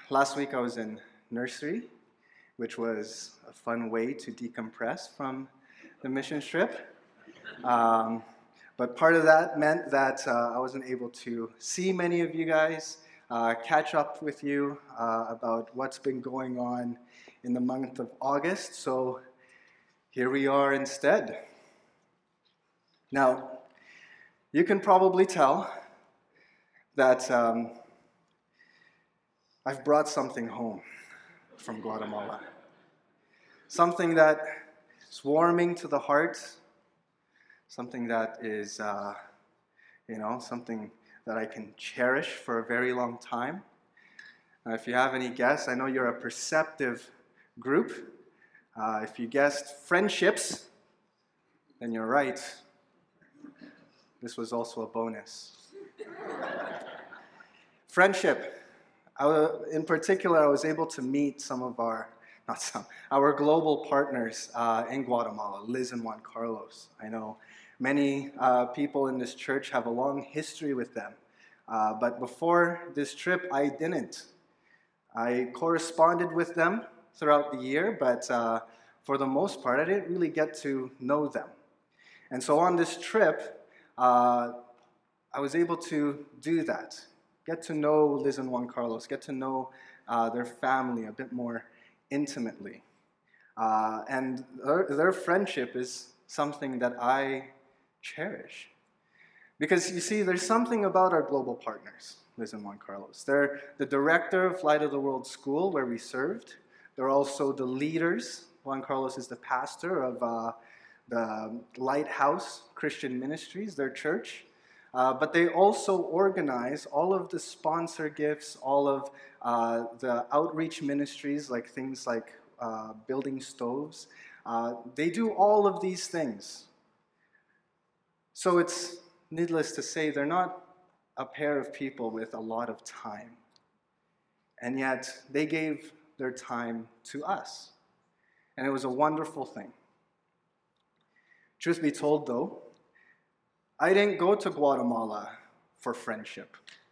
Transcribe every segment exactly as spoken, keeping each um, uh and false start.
last week I was in nursery, which was a fun way to decompress from the mission trip. Um, but part of that meant that uh, I wasn't able to see many of you guys, uh, catch up with you uh, about what's been going on in the month of August. So here we are instead. Now, you can probably tell that um, I've brought something home from Guatemala. Something that is warming to the heart, something that is, uh, you know, something that I can cherish for a very long time. Uh, if you have any guess, I know you're a perceptive group. Uh, if you guessed friendships, then you're right. This was also a bonus. Friendship. I, in particular, I was able to meet some of our, not some, our global partners uh, in Guatemala, Liz and Juan Carlos. I know many uh, people in this church have a long history with them. Uh, but before this trip, I didn't. I corresponded with them throughout the year, but uh, for the most part, I didn't really get to know them. And so on this trip, uh, I was able to do that. Get to know Liz and Juan Carlos, get to know uh, their family a bit more intimately. Uh, and their, their friendship is something that I cherish. Because you see, there's something about our global partners, Liz and Juan Carlos. They're the director of Light of the World School, where we served. They're also the leaders. Juan Carlos is the pastor of uh, the Lighthouse Christian Ministries, their church. Uh, but they also organize all of the sponsor gifts, all of uh, the outreach ministries, like things like uh, building stoves. Uh, they do all of these things. So it's needless to say, they're not a pair of people with a lot of time. And yet, they gave their time to us. And it was a wonderful thing. Truth be told, though, I didn't go to Guatemala for friendship,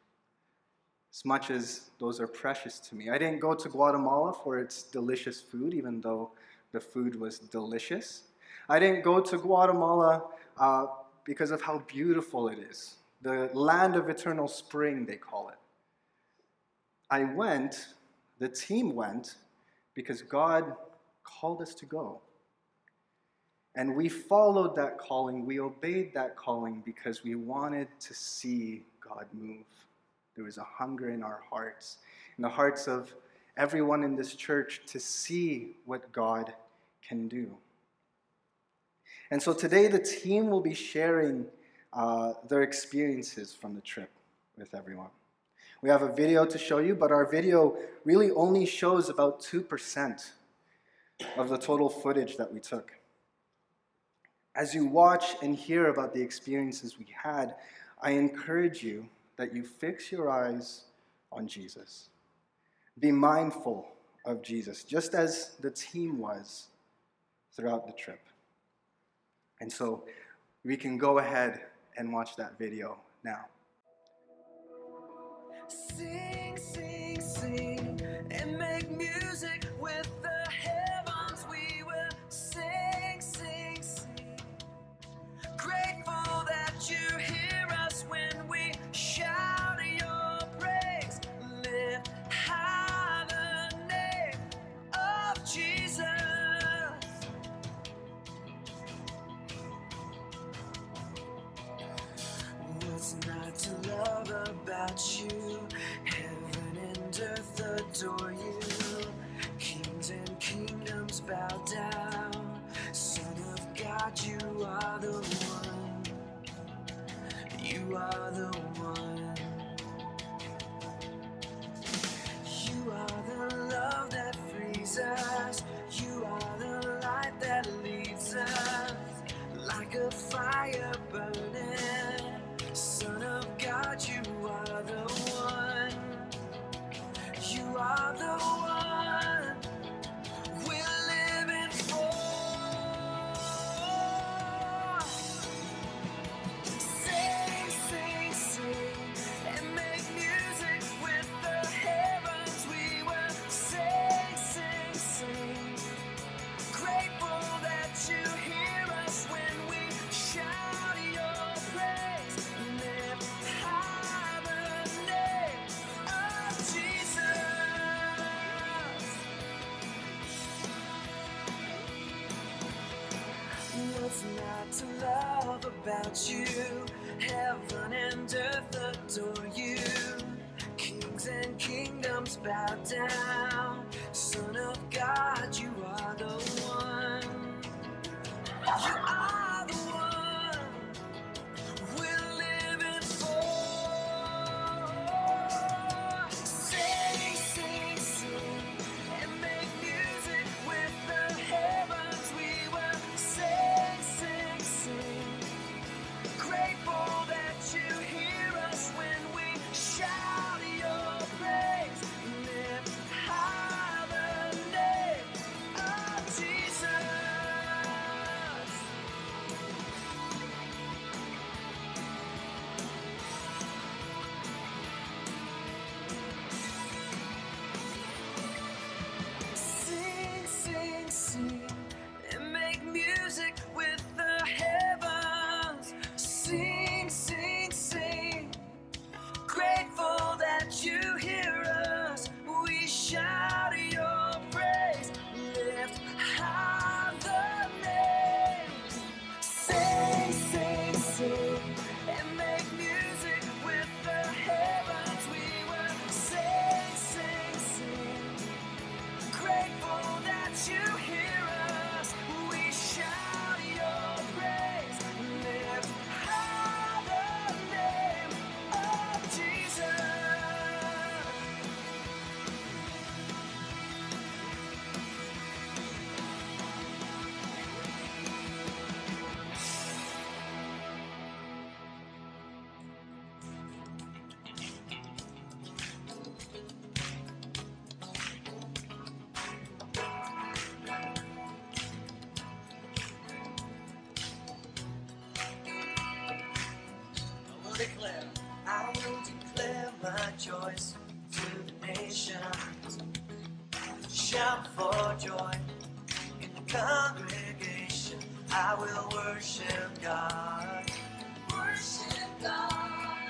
as much as those are precious to me. I didn't go to Guatemala for its delicious food, even though the food was delicious. I didn't go to Guatemala uh, because of how beautiful it is, the land of eternal spring, they call it. I went, the team went, because God called us to go. And we followed that calling, we obeyed that calling because we wanted to see God move. There was a hunger in our hearts, in the hearts of everyone in this church, to see what God can do. And so today the team will be sharing uh, their experiences from the trip with everyone. We have a video to show you, but our video really only shows about two percent of the total footage that we took. As you watch and hear about the experiences we had, I encourage you that you fix your eyes on Jesus. Be mindful of Jesus, just as the team was throughout the trip. And so we can go ahead and watch that video now. Sing, sing, sing, and make music with the heavens. We will sing, sing, sing. Grateful that you hear us when we shout your praise. Lift high the name of Jesus. What's not to love about you? Heaven and earth adore you. Kings and kingdoms bow down. Son of God, you are the one. You are the one. You are the love that frees us. You are the light that leads us. Like a fire burning. Son of God, you are the one. You are the one. We're living to love about you. Heaven and earth adore you. Kings and kingdoms bow down. Son of God, you are the one. You are the one we're living for. Sing, sing, sing, and make music with the heavens. We will sing, sing, sing. Grateful that you hear us when we shout your praise. Lift high the name of Jesus. Sing, sing, sing, and make music with the heavens. Sing, sing, sing. Grateful that you hear us. We shout your praise. Lift high the name. Sing, sing, sing, and make music with the heavens. We will sing, sing, sing. Grateful that you hear us. We shout your praise. Lift high the name of Jesus. I will declare, I will declare my choice to the nations. Shout for joy in the congregation. I will worship God. Worship God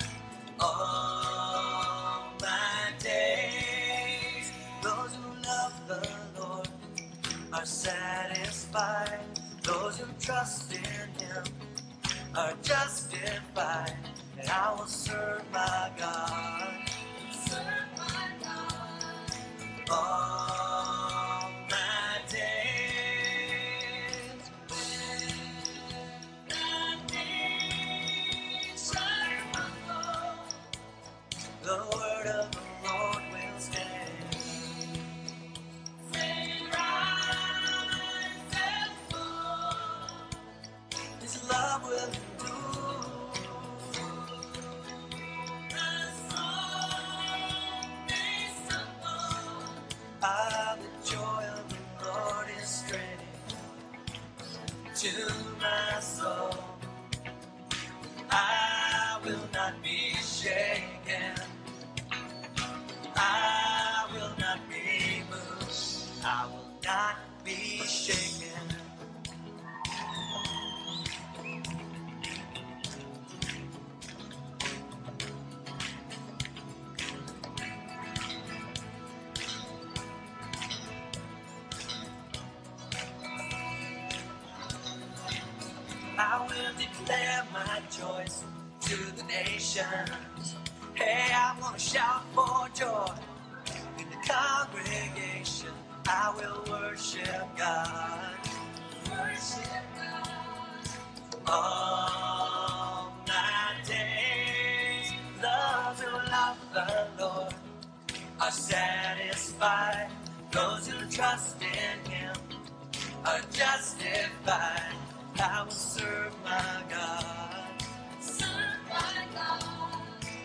all my days. Those who love the Lord are satisfied. Those who trust in Him are justified. And I will serve my God. Serve my God all my days. When the nations crumble, the word of the Lord will stand. When rise and fall, His love will endure. The song may stumble. Ah, the joy of the Lord is strength to my soul. I will not be shaken. I will not be moved. I will not be shaken. I will declare my choice to the nations. Hey, I'm gonna shout for joy in the congregation. I will worship God. Worship God all my days. Those who love the Lord are satisfied. Those who trust in Him are justified. I will serve my God. Serve my God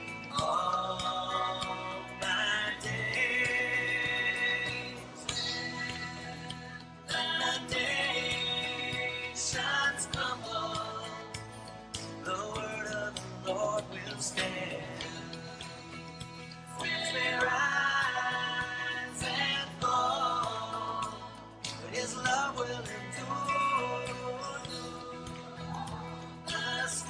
all my days. The nations crumble, the word of the Lord will stand. Winds may rise and fall, but His love will endure. The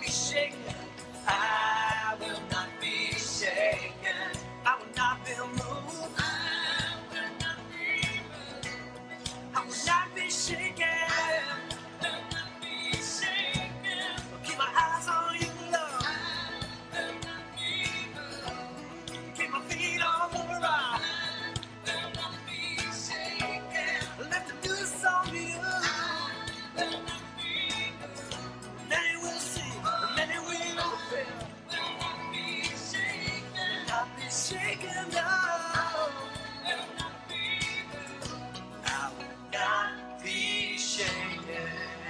shaken. I will not be shaken. I will not be moved. I will not be moved. I will not be shaken. I will not be shaken. Keep my eyes on you, Lord. I will not be moved. Keep my feet on the rock. I will not be shaken. Let the news on you. I will not be moved. Many will see, many will fail. Will not be shaken. Not be shaken, no. Will not be moved. I will not be shaken.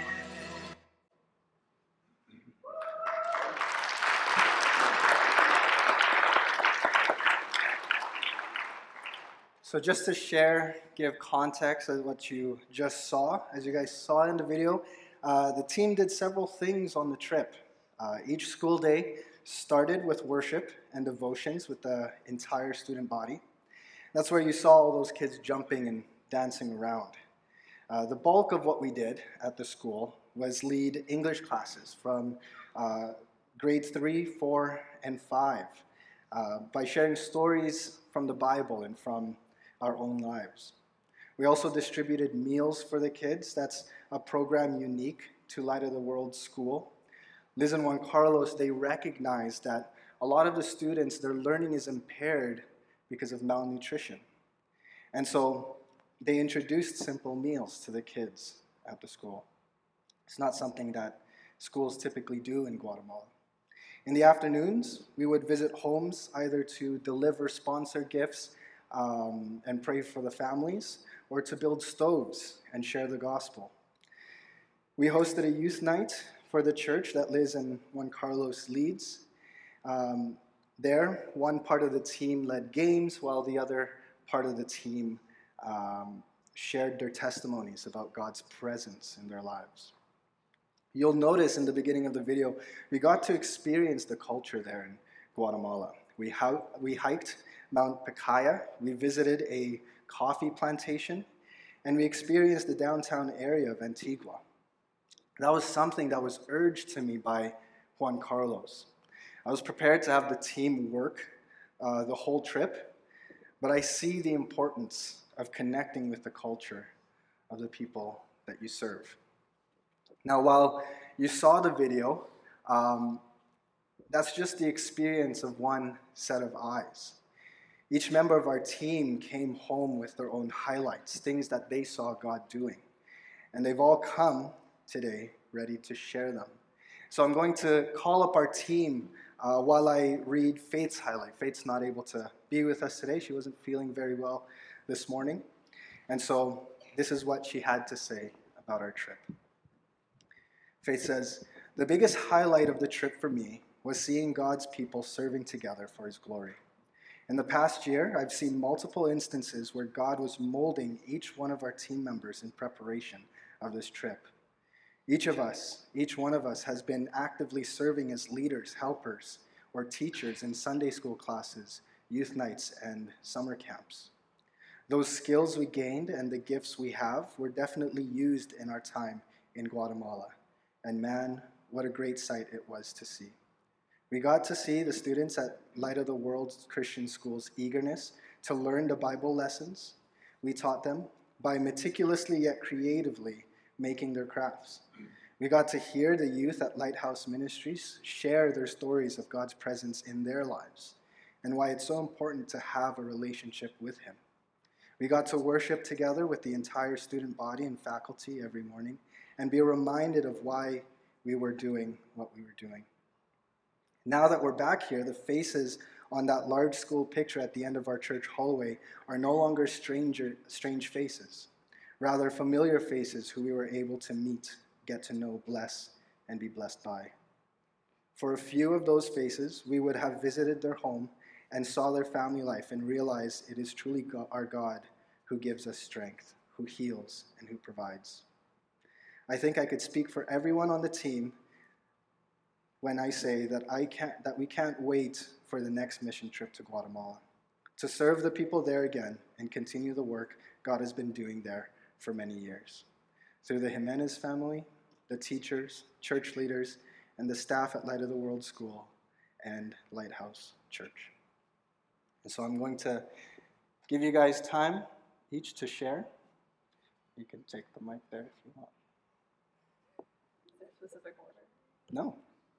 So just to share, give context of what you just saw, as you guys saw in the video, uh, the team did several things on the trip. Uh, each school day started with worship and devotions with the entire student body. That's where you saw all those kids jumping and dancing around. Uh, the bulk of what we did at the school was lead English classes from uh, grades three, four, and five uh, by sharing stories from the Bible and from our own lives. We also distributed meals for the kids. That's a program unique to Light of the World School. Liz and Juan Carlos, they recognized that a lot of the students, their learning is impaired because of malnutrition. And so they introduced simple meals to the kids at the school. It's not something that schools typically do in Guatemala. In the afternoons, we would visit homes either to deliver sponsor gifts um, and pray for the families, or to build stoves and share the gospel. We hosted a youth night for the church that Liz and Juan Carlos leads. Um, there, one part of the team led games, while the other part of the team um, shared their testimonies about God's presence in their lives. You'll notice in the beginning of the video, we got to experience the culture there in Guatemala. We, ho- we hiked Mount Pacaya, we visited a coffee plantation, and we experienced the downtown area of Antigua. That was something that was urged to me by Juan Carlos. I was prepared to have the team work uh, the whole trip, but I see the importance of connecting with the culture of the people that you serve. Now, while you saw the video, um, that's just the experience of one set of eyes. Each member of our team came home with their own highlights, things that they saw God doing. And they've all come today ready to share them. So I'm going to call up our team uh, while I read Faith's highlight. Faith's not able to be with us today. She wasn't feeling very well this morning. And so this is what she had to say about our trip. Faith says, "The biggest highlight of the trip for me was seeing God's people serving together for His glory. In the past year, I've seen multiple instances where God was molding each one of our team members in preparation of this trip. Each of us, each one of us has been actively serving as leaders, helpers, or teachers in Sunday school classes, youth nights, and summer camps. Those skills we gained and the gifts we have were definitely used in our time in Guatemala. And man, what a great sight it was to see. We got to see the students at Light of the World Christian School's eagerness to learn the Bible lessons we taught them by meticulously yet creatively making their crafts. We got to hear the youth at Lighthouse Ministries share their stories of God's presence in their lives and why it's so important to have a relationship with Him. We got to worship together with the entire student body and faculty every morning and be reminded of why we were doing what we were doing. Now that we're back here, the faces on that large school picture at the end of our church hallway are no longer stranger, strange faces, rather familiar faces who we were able to meet, get to know, bless, and be blessed by. For a few of those faces, we would have visited their home and saw their family life and realized it is truly God, our God who gives us strength, who heals, and who provides. I think I could speak for everyone on the team when I say that I can't, that we can't wait for the next mission trip to Guatemala, to serve the people there again and continue the work God has been doing there for many years. Through the Jimenez family, the teachers, church leaders, and the staff at Light of the World School and Lighthouse Church. And so I'm going to give you guys time each to share. You can take the mic there if you want. Specific order? No.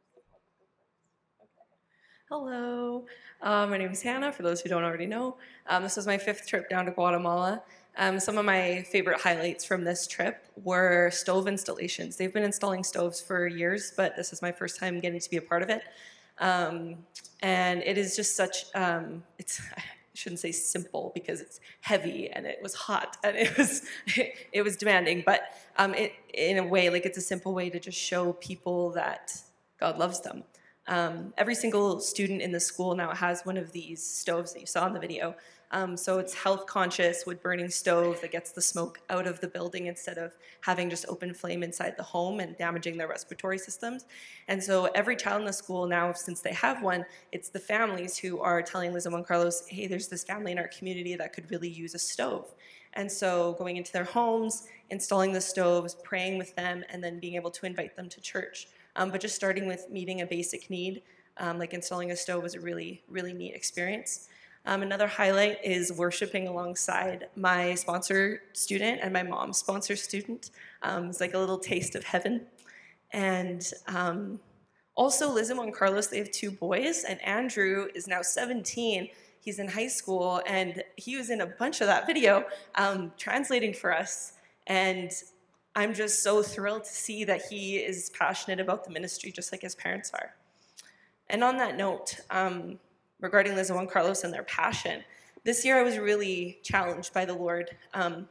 Hello, uh, my name is Hannah, for those who don't already know. Um, this was my fifth trip down to Guatemala. Um, some of my favorite highlights from this trip were stove installations. They've been installing stoves for years, but this is my first time getting to be a part of it. Um, and it is just such, um, it's, I shouldn't say simple because it's heavy and it was hot and it was, it, it was demanding, but um, it, in a way, like it's a simple way to just show people that God loves them. Um, every single student in the school now has one of these stoves that you saw in the video. Um, so it's health conscious wood burning stove that gets the smoke out of the building instead of having just open flame inside the home and damaging their respiratory systems. And so every child in the school now, since they have one, it's the families who are telling Liz and Juan Carlos, hey, there's this family in our community that could really use a stove. And so going into their homes, installing the stoves, praying with them, and then being able to invite them to church. Um, but just starting with meeting a basic need, um, like installing a stove, was a really, really neat experience. Um, another highlight is worshiping alongside my sponsor student and my mom's sponsor student. Um, it's like a little taste of heaven. And um, also Liz and Juan Carlos, they have two boys, and Andrew is now seventeen. He's in high school, and he was in a bunch of that video um, translating for us. And I'm just so thrilled to see that he is passionate about the ministry just like his parents are. And on that note, um, regarding Liz and Juan Carlos and their passion, this year I was really challenged by the Lord um,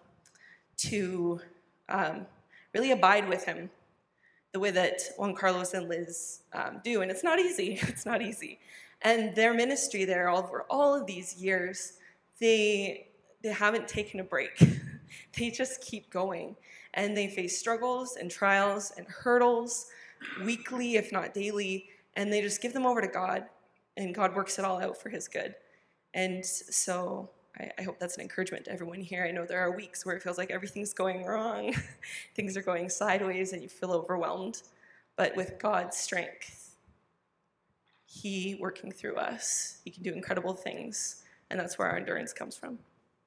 to um, really abide with him the way that Juan Carlos and Liz um, do. And it's not easy, it's not easy. And their ministry there over all of these years, they, they haven't taken a break. They just keep going. And they face struggles and trials and hurdles weekly, if not daily, and they just give them over to God, and God works it all out for his good. And so I, I hope that's an encouragement to everyone here. I know there are weeks where it feels like everything's going wrong, things are going sideways, and you feel overwhelmed. But with God's strength, he working through us, he can do incredible things, and that's where our endurance comes from.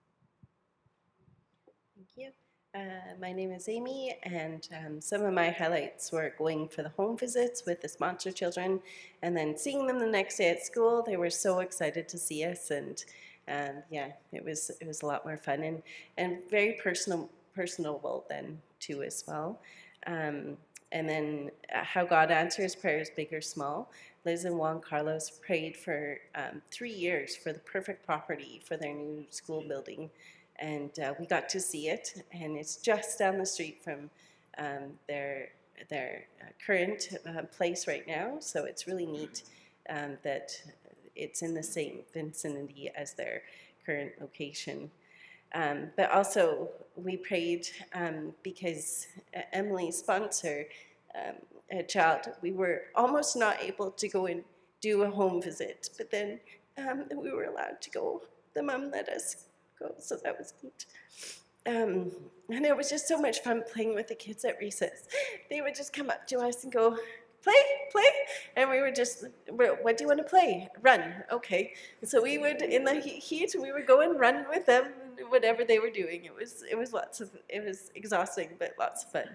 Thank you. Uh, my name is Amy, and um, some of my highlights were going for the home visits with the sponsor children, and then seeing them the next day at school. They were so excited to see us, and and yeah, it was it was a lot more fun and and very personal, personable then too as well. Um, and then uh, how God answers prayers, big or small. Liz and Juan Carlos prayed for um, three years for the perfect property for their new school building. And uh, we got to see it, and it's just down the street from um, their their uh, current uh, place right now. So it's really neat um, that it's in the same vicinity as their current location. Um, but also, we prayed um, because Emily's sponsor, um, a child, we were almost not able to go and do a home visit, but then um, we were allowed to go. The mom let us. So that was neat. Um, and it was just so much fun playing with the kids at recess. They would just come up to us and go, play, play. And we would just, what do you want to play? Run. Okay. So we would, in the heat, we would go and run with them, whatever they were doing. It was, it was lots of, it was exhausting, but lots of fun.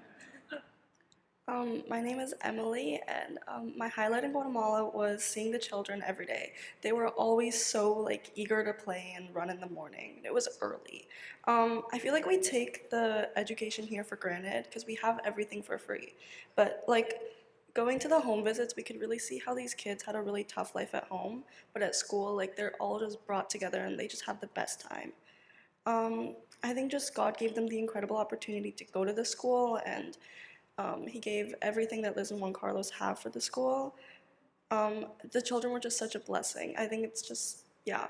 Um, my name is Emily, and um, my highlight in Guatemala was seeing the children every day. They were always so like eager to play and run in the morning. It was early. Um, I feel like we take the education here for granted because we have everything for free. But like going to the home visits, we could really see how these kids had a really tough life at home, but at school, like they're all just brought together and they just have the best time. Um, I think just God gave them the incredible opportunity to go to the school, and Um, he gave everything that Liz and Juan Carlos have for the school. Um, the children were just such a blessing. I think it's just, yeah.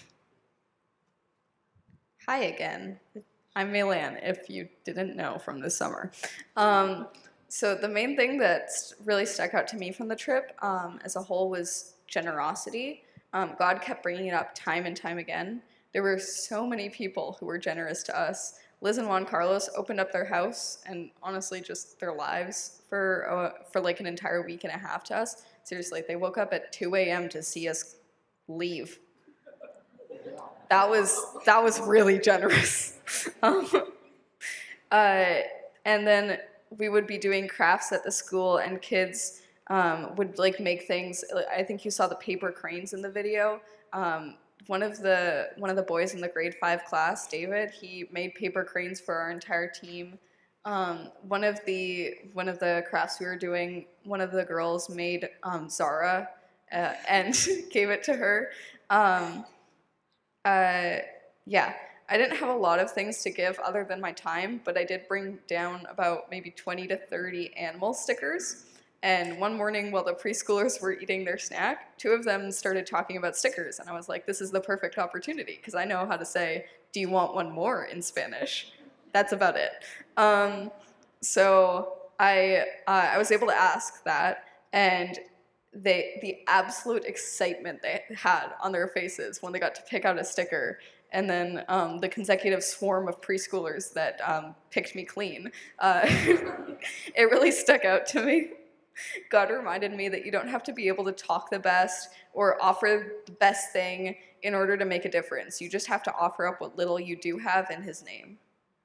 Hi again. I'm Maylan, if you didn't know from this summer. Um, so the main thing that really stuck out to me from the trip um, as a whole was generosity. Um, God kept bringing it up time and time again. There were so many people who were generous to us, Liz and Juan Carlos opened up their house and honestly just their lives for uh, for like an entire week and a half to us. Seriously, they woke up at two a.m. to see us leave. That was that was really generous. um, uh, and then we would be doing crafts at the school, and kids um, would like make things. I think you saw the paper cranes in the video. Um, one of the one of the boys in the grade five class, David, he made paper cranes for our entire team. Um, one of the one of the crafts we were doing, one of the girls made um, Zara uh, and gave it to her. Um, uh, yeah, I didn't have a lot of things to give other than my time, but I did bring down about maybe twenty to thirty animal stickers. And one morning while the preschoolers were eating their snack, two of them started talking about stickers. And I was like, this is the perfect opportunity, because I know how to say, do you want one more in Spanish? That's about it. Um, so I, uh, I was able to ask that, and they, the absolute excitement they had on their faces when they got to pick out a sticker, and then um, the consecutive swarm of preschoolers that um, picked me clean, uh, it really stuck out to me. God reminded me that you don't have to be able to talk the best or offer the best thing in order to make a difference. You just have to offer up what little you do have in His name.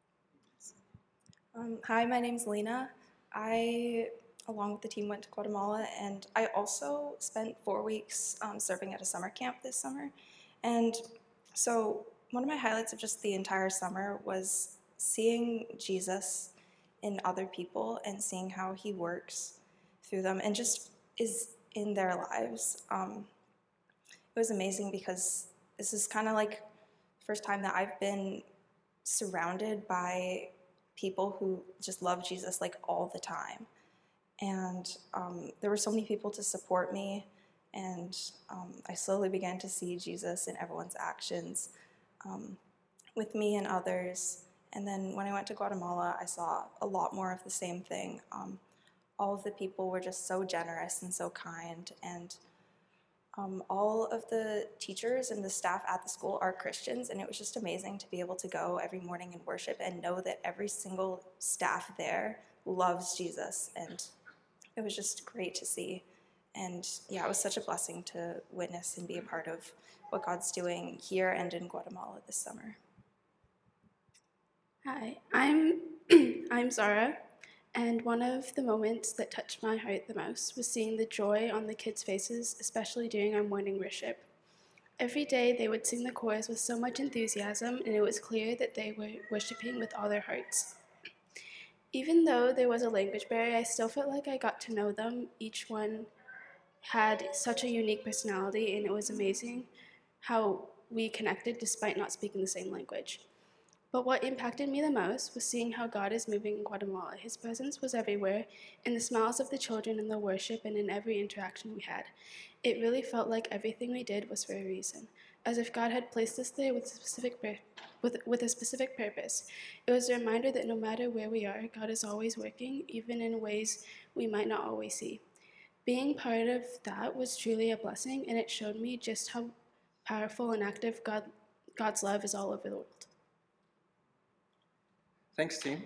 Um, hi, my name's Lena. I, along with the team, went to Guatemala, and I also spent four weeks um, serving at a summer camp this summer. And so one of my highlights of just the entire summer was seeing Jesus in other people and seeing how He works through them and just is in their lives. Um, it was amazing because this is kind of like the first time that I've been surrounded by people who just love Jesus like all the time. And um, there were so many people to support me, and um, I slowly began to see Jesus in everyone's actions um, with me and others. And then when I went to Guatemala, I saw a lot more of the same thing. Um, all of the people were just so generous and so kind, and um, all of the teachers and the staff at the school are Christians, and it was just amazing to be able to go every morning and worship and know that every single staff there loves Jesus, and it was just great to see. And yeah, it was such a blessing to witness and be a part of what God's doing here and in Guatemala this summer. Hi, I'm I'm Zara, and one of the moments that touched my heart the most was seeing the joy on the kids' faces, especially during our morning worship. Every day they would sing the chorus with so much enthusiasm, and it was clear that they were worshiping with all their hearts. Even though there was a language barrier, I still felt like I got to know them. Each one had such a unique personality, and it was amazing how we connected despite not speaking the same language. But what impacted me the most was seeing how God is moving in Guatemala. His presence was everywhere, in the smiles of the children, in the worship, and in every interaction we had. It really felt like everything we did was for a reason, as if God had placed us there with a specific pur- with, with a specific purpose. It was a reminder that no matter where we are, God is always working, even in ways we might not always see. Being part of that was truly a blessing, and it showed me just how powerful and active God, God's love is all over the world. Thanks, team.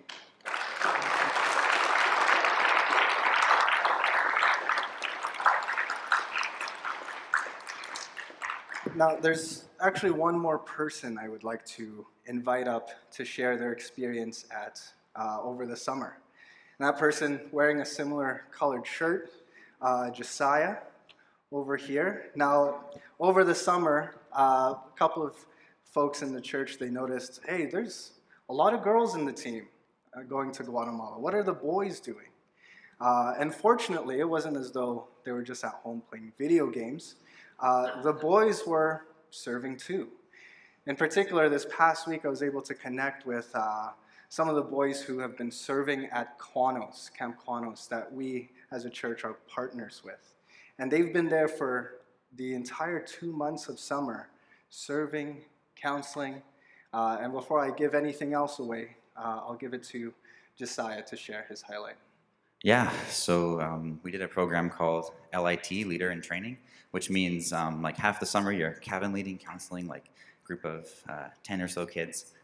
Now, there's actually one more person I would like to invite up to share their experience at uh, over the summer. And that person wearing a similar colored shirt, uh, Josiah, over here. Now, over the summer, uh, a couple of folks in the church, they noticed, hey, there's a lot of girls in the team uh, going to Guatemala. What are the boys doing? Uh, and fortunately, it wasn't as though they were just at home playing video games. Uh, the boys were serving too. In particular, this past week, I was able to connect with uh, some of the boys who have been serving at Quanos, Camp Quanos, that we as a church are partners with. And they've been there for the entire two months of summer, serving, counseling. Uh, and before I give anything else away, uh, I'll give it to Josiah to share his highlight. Yeah, so um, we did a program called L I T, Leader in Training, which means um, like half the summer you're cabin leading, counseling, like a group of uh, ten or so kids.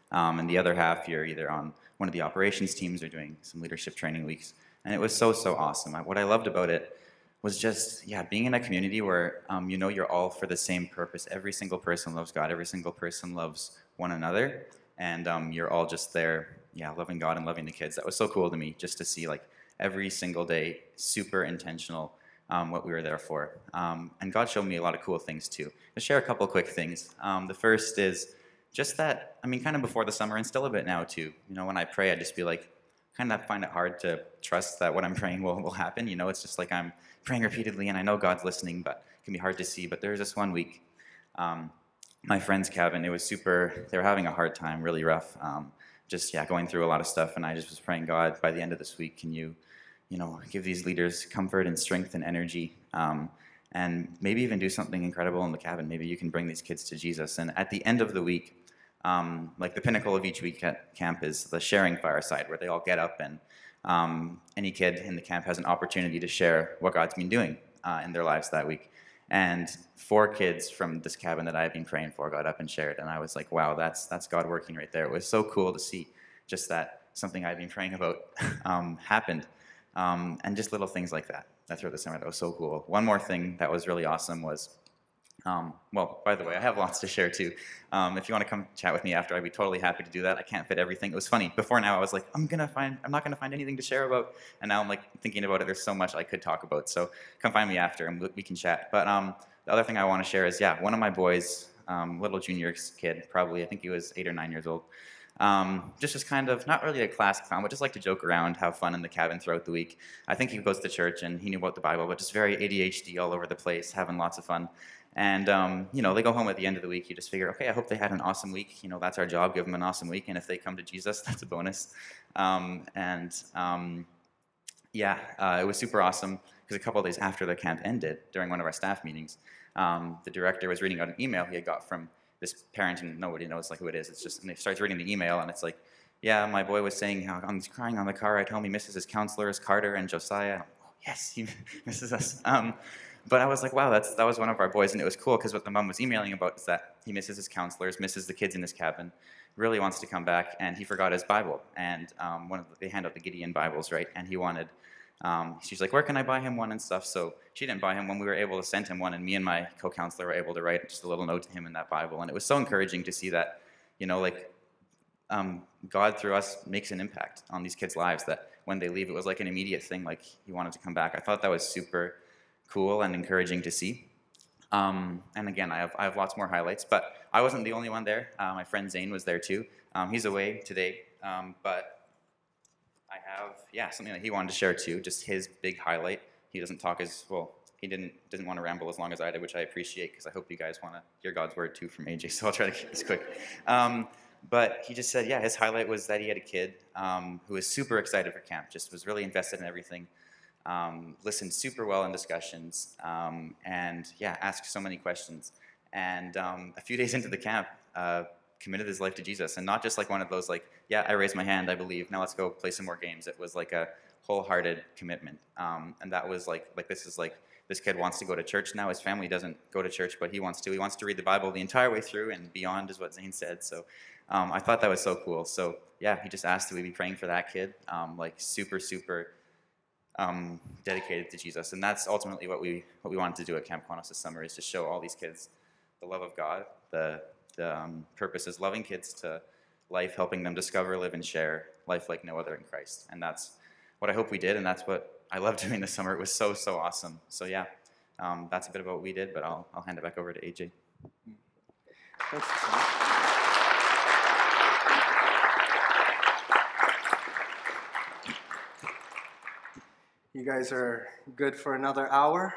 Um, and the other half, you're either on one of the operations teams or doing some leadership training weeks. And it was so, so awesome. I, what I loved about it was just, yeah, being in a community where um, you know you're all for the same purpose. Every single person loves God. Every single person loves one another. And um, you're all just there, yeah, loving God and loving the kids. That was so cool to me, just to see, like, every single day, super intentional, um, what we were there for. Um, and God showed me a lot of cool things, too. To share a couple quick things. Um, the first is just that, I mean, kind of before the summer and still a bit now, too. You know, when I pray, I just be like, kind of find it hard to trust that what I'm praying will, will happen. You know, it's just like I'm praying repeatedly, and I know God's listening, but it can be hard to see. But there was this one week, um, my friend's cabin, it was super, they were having a hard time, really rough, um, just, yeah, going through a lot of stuff, and I just was praying, God, by the end of this week, can you, you know, give these leaders comfort and strength and energy, um, and maybe even do something incredible in the cabin. Maybe you can bring these kids to Jesus. And at the end of the week, Um, like the pinnacle of each week at camp is the sharing fireside, where they all get up and um, any kid in the camp has an opportunity to share what God's been doing uh, in their lives that week. And four kids from this cabin that I've been praying for got up and shared, and I was like, wow, that's that's God working right there. It was so cool to see just that something I've been praying about um, happened, um, and just little things like that. That throughout the summer, that was so cool. One more thing that was really awesome was, Um, well, by the way, I have lots to share too. Um, if you want to come chat with me after, I'd be totally happy to do that. I can't fit everything. It was funny. Before now, I was like, I'm gonna find, I'm not gonna find anything to share about. And now I'm like thinking about it. There's so much I could talk about. So come find me after, and we can chat. But um, the other thing I want to share is, yeah, one of my boys, um, little junior kid, probably, I think he was eight or nine years old. Um, just was kind of not really a classic clown, but just like to joke around, have fun in the cabin throughout the week. I think he goes to church and he knew about the Bible, but just very A D H D all over the place, having lots of fun. And, um, you know, they go home at the end of the week. You just figure, okay, I hope they had an awesome week. You know, that's our job, give them an awesome week. And if they come to Jesus, that's a bonus. Um, and, um, yeah, uh, it was super awesome because a couple of days after the camp ended, during one of our staff meetings, um, the director was reading out an email he had got from this parent, and nobody knows, like, who it is. It's just, and he starts reading the email, and it's like, yeah, my boy was saying how I'm crying on the car ride home. He misses his counselors, Carter and Josiah. Oh, yes, he misses us. Um, But I was like, wow, that's that was one of our boys, and it was cool because what the mom was emailing about is that he misses his counselors, misses the kids in his cabin, really wants to come back, and he forgot his Bible. And um, one of the, they hand out the Gideon Bibles, right? And he wanted, um, she's like, where can I buy him one and stuff? So she didn't buy him one. We were able to send him one, and me and my co-counselor were able to write just a little note to him in that Bible. And it was so encouraging to see that, you know, like um, God through us makes an impact on these kids' lives. That when they leave, it was like an immediate thing, like he wanted to come back. I thought that was super cool and encouraging to see. Um, and again, I have, I have lots more highlights, but I wasn't the only one there. Uh, my friend Zane was there too. Um, he's away today, um, but I have, yeah, something that he wanted to share too, just his big highlight. He doesn't talk as, well, he didn't didn't want to ramble as long as I did, which I appreciate because I hope you guys want to hear God's word too from A J, so I'll try to keep this quick. Um, but he just said, yeah, his highlight was that he had a kid um, who was super excited for camp, just was really invested in everything. Um, listened super well in discussions, um, and yeah, asked so many questions. And um, a few days into the camp, uh, committed his life to Jesus, and not just like one of those like, yeah, I raised my hand, I believe, now let's go play some more games. It was like a wholehearted commitment, um, and that was like, like this is like, this kid wants to go to church now. His family doesn't go to church, but he wants to. He wants to read the Bible the entire way through and beyond, is what Zane said. So um, I thought that was so cool. So yeah, he just asked that we be praying for that kid, um, like super, super. Um, dedicated to Jesus, and that's ultimately what we what we wanted to do at Camp Quanos this summer, is to show all these kids the love of God. The the um, purpose is loving kids to life, helping them discover, live, and share life like no other in Christ. And that's what I hope we did, and that's what I loved doing this summer. It was so so awesome. So yeah, um, that's a bit about what we did, but I'll I'll hand it back over to A J. Thanks, Sam. You guys are good for another hour?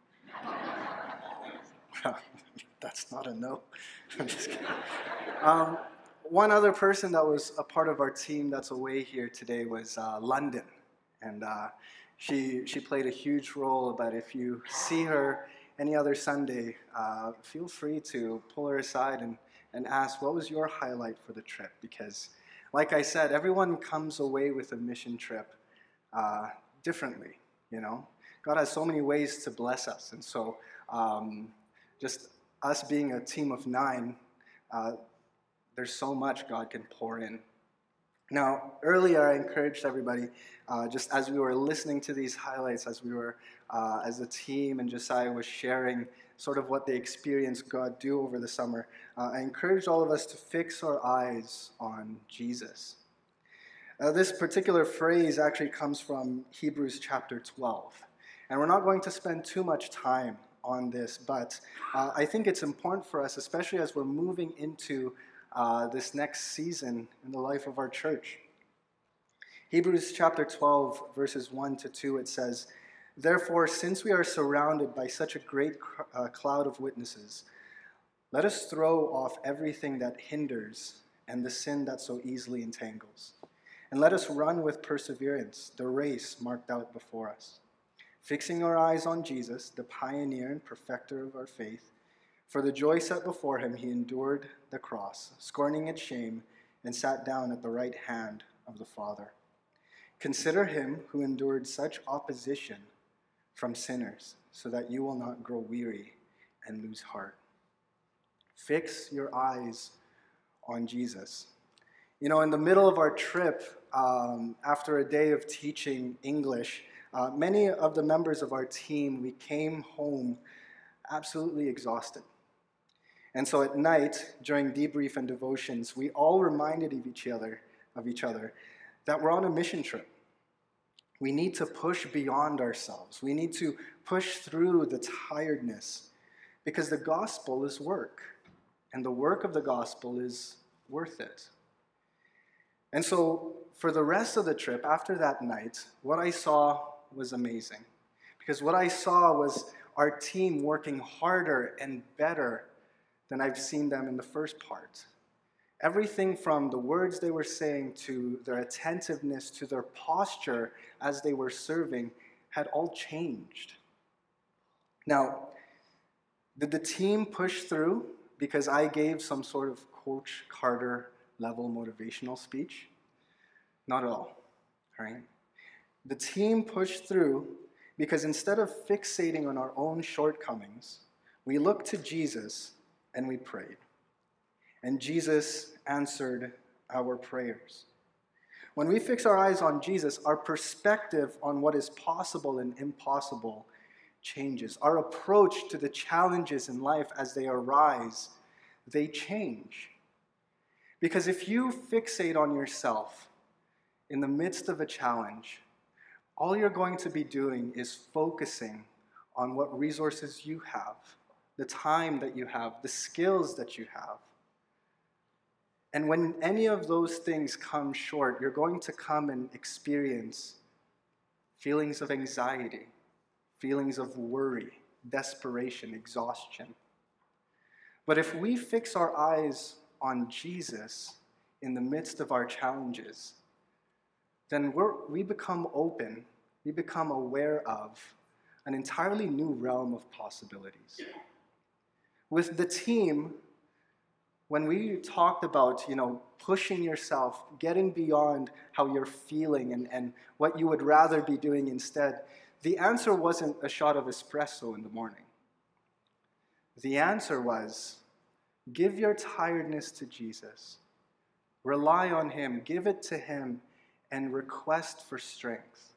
Well, that's not a no. I'm just kidding. Um, one other person that was a part of our team that's away here today was uh, London. And uh, she, she played a huge role, but if you see her any other Sunday, uh, feel free to pull her aside and, and ask, what was your highlight for the trip? Because, like I said, everyone comes away with a mission trip uh, differently, you know? God has so many ways to bless us, and so um, just us being a team of nine, uh, there's so much God can pour in. Now, earlier I encouraged everybody, uh, just as we were listening to these highlights, as we were, uh, as a team, and Josiah was sharing sort of what they experienced God do over the summer, uh, I encouraged all of us to fix our eyes on Jesus. Uh, this particular phrase actually comes from Hebrews chapter twelve. And we're not going to spend too much time on this, but uh, I think it's important for us, especially as we're moving into uh, this next season in the life of our church. Hebrews chapter twelve, verses one to two, it says, "Therefore, since we are surrounded by such a great uh, cloud of witnesses, let us throw off everything that hinders and the sin that so easily entangles. And let us run with perseverance the race marked out before us, fixing our eyes on Jesus, the pioneer and perfecter of our faith. For the joy set before him, he endured the cross, scorning its shame, and sat down at the right hand of the Father. Consider him who endured such opposition from sinners, so that you will not grow weary and lose heart." Fix your eyes on Jesus. You know, in the middle of our trip, um, after a day of teaching English, uh, many of the members of our team, we came home absolutely exhausted. And so at night, during debrief and devotions, we all reminded of each other, of each other that we're on a mission trip. We need to push beyond ourselves. We need to push through the tiredness, because the gospel is work, and the work of the gospel is worth it. And so for the rest of the trip, after that night, what I saw was amazing, because what I saw was our team working harder and better than I've seen them in the first part. Everything from the words they were saying to their attentiveness to their posture as they were serving had all changed. Now, did the team push through because I gave some sort of Coach Carter level motivational speech? Not at all, right? The team pushed through because instead of fixating on our own shortcomings, we looked to Jesus and we prayed. And Jesus answered our prayers. When we fix our eyes on Jesus, our perspective on what is possible and impossible changes. Our approach to the challenges in life as they arise, they change. Because if you fixate on yourself in the midst of a challenge, all you're going to be doing is focusing on what resources you have, the time that you have, the skills that you have. And when any of those things come short, you're going to come and experience feelings of anxiety, feelings of worry, desperation, exhaustion. But if we fix our eyes on Jesus in the midst of our challenges, then we're, we become open, we become aware of an entirely new realm of possibilities. With the team, when we talked about, you know, pushing yourself, getting beyond how you're feeling and, and what you would rather be doing instead, the answer wasn't a shot of espresso in the morning. The answer was, give your tiredness to Jesus. Rely on him, give it to him, and request for strength.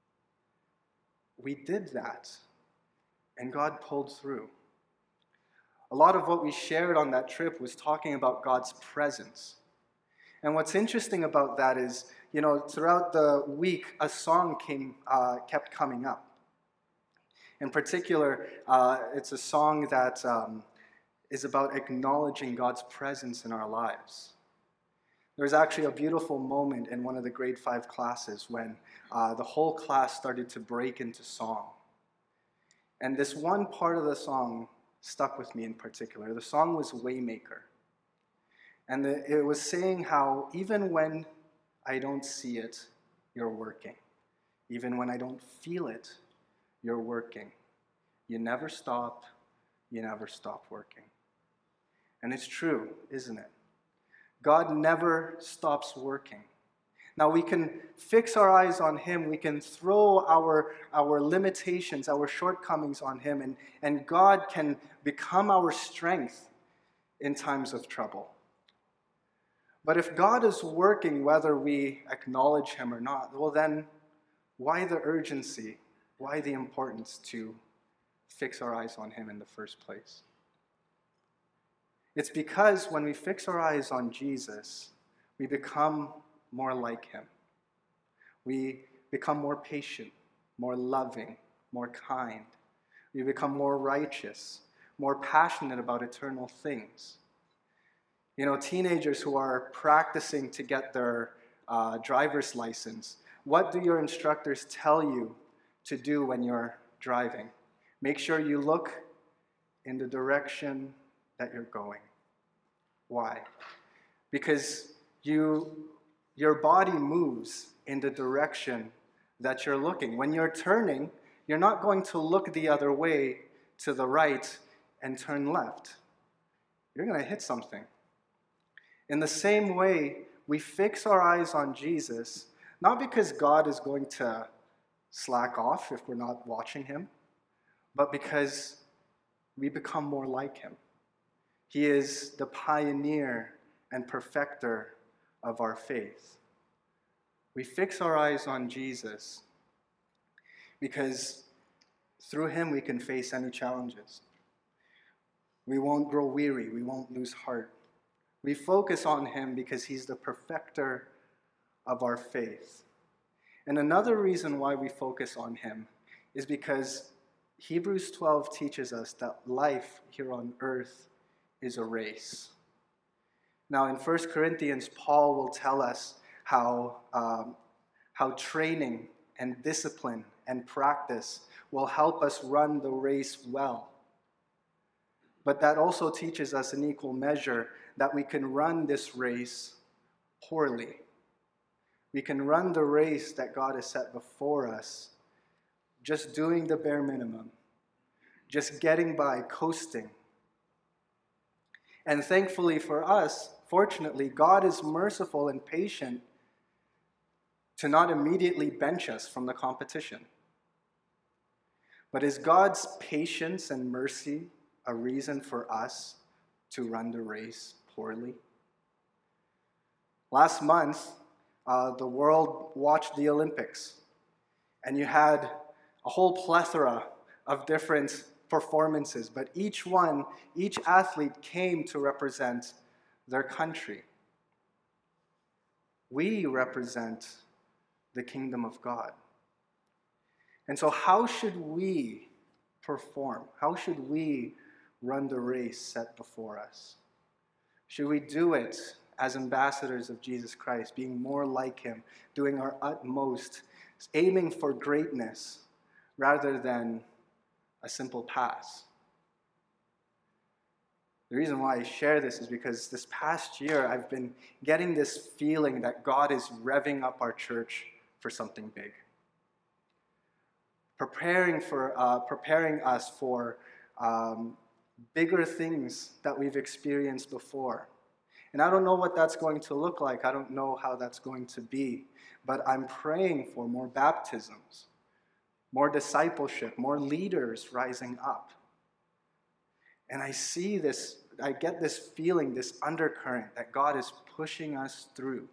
We did that, and God pulled through. A lot of what we shared on that trip was talking about God's presence. And what's interesting about that is, you know, throughout the week, a song came, uh, kept coming up. In particular, uh, it's a song that um, is about acknowledging God's presence in our lives. There was actually a beautiful moment in one of the grade five classes when uh, the whole class started to break into song. And this one part of the song stuck with me in particular. The song was Waymaker. And the, it was saying how even when I don't see it, you're working. Even when I don't feel it, you're working. You never stop, you never stop working. And it's true, isn't it? God never stops working. Now we can fix our eyes on him, we can throw our, our limitations, our shortcomings on him, and, and God can become our strength in times of trouble. But if God is working whether we acknowledge him or not, well then, why the urgency? Why the importance to fix our eyes on him in the first place? It's because when we fix our eyes on Jesus, we become more like him. We become more patient, more loving, more kind. We become more righteous, more passionate about eternal things. You know, teenagers who are practicing to get their uh, driver's license, what do your instructors tell you to do when you're driving? Make sure you look in the direction that you're going. Why? Because you, your body moves in the direction that you're looking. When you're turning, you're not going to look the other way to the right and turn left. You're going to hit something. In the same way, we fix our eyes on Jesus, not because God is going to slack off if we're not watching him, but because we become more like him. He is the pioneer and perfecter of our faith. We fix our eyes on Jesus because through him we can face any challenges. We won't grow weary. We won't lose heart. We focus on him because he's the perfecter of our faith. And another reason why we focus on him is because Hebrews twelve teaches us that life here on earth is a race. Now in First Corinthians, Paul will tell us how, um, how training and discipline and practice will help us run the race well. But that also teaches us in equal measure that we can run this race poorly. We can run the race that God has set before us, just doing the bare minimum, just getting by, coasting. And thankfully for us, fortunately, God is merciful and patient to not immediately bench us from the competition. But is God's patience and mercy a reason for us to run the race poorly? Last month, uh, the world watched the Olympics, and you had a whole plethora of different performances, but each one, each athlete came to represent their country. We represent the kingdom of God. And so how should we perform? How should we run the race set before us? Should we do it as ambassadors of Jesus Christ, being more like him, doing our utmost, aiming for greatness rather than a simple pass? The reason why I share this is because this past year I've been getting this feeling that God is revving up our church for something big. Preparing, for, uh, preparing us for um, bigger things that we've experienced before. And I don't know what that's going to look like. I don't know how that's going to be. But I'm praying for more baptisms, more discipleship, more leaders rising up. And I see this, I get this feeling, this undercurrent that God is pushing us through.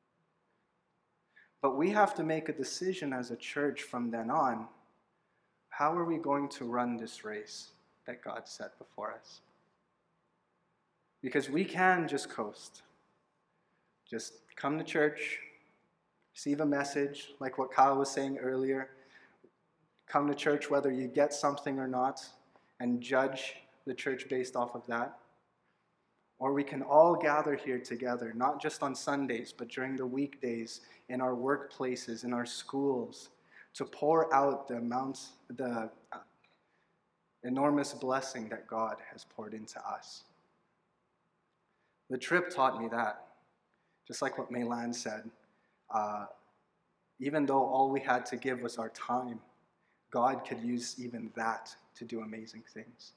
But we have to make a decision as a church from then on. How are we going to run this race that God set before us? Because we can just coast. Just come to church, receive a message, like what Kyle was saying earlier. Come to church whether you get something or not, and judge the church based off of that. Or we can all gather here together, not just on Sundays, but during the weekdays, in our workplaces, in our schools, to pour out the amounts, the uh, enormous blessing that God has poured into us. The trip taught me that. Just like what Maylan said, uh, even though all we had to give was our time, God could use even that to do amazing things.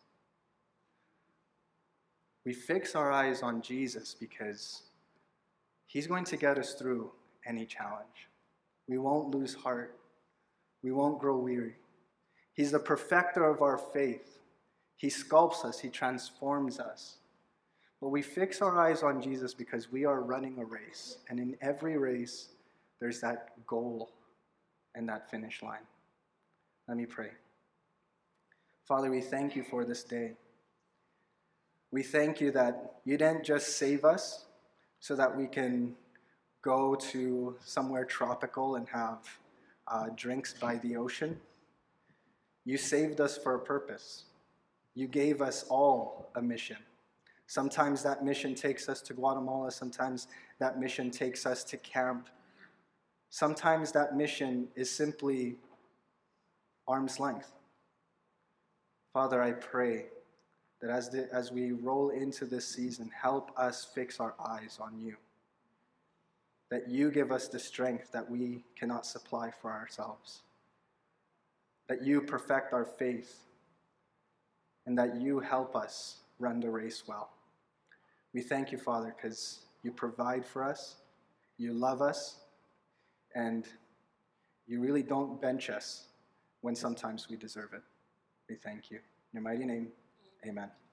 We fix our eyes on Jesus because he's going to get us through any challenge. We won't lose heart. We won't grow weary. He's the perfecter of our faith. He sculpts us. He transforms us. But we fix our eyes on Jesus because we are running a race. And in every race, there's that goal and that finish line. Let me pray. Father, we thank you for this day. We thank you that you didn't just save us so that we can go to somewhere tropical and have uh, drinks by the ocean. You saved us for a purpose. You gave us all a mission. Sometimes that mission takes us to Guatemala. Sometimes that mission takes us to camp. Sometimes that mission is simply arm's length. Father, I pray that as, the, as we roll into this season, help us fix our eyes on you. That you give us the strength that we cannot supply for ourselves. That you perfect our faith, and that you help us run the race well. We thank you, Father, because you provide for us, you love us, and you really don't bench us when sometimes we deserve it. We thank you. In your mighty name, amen.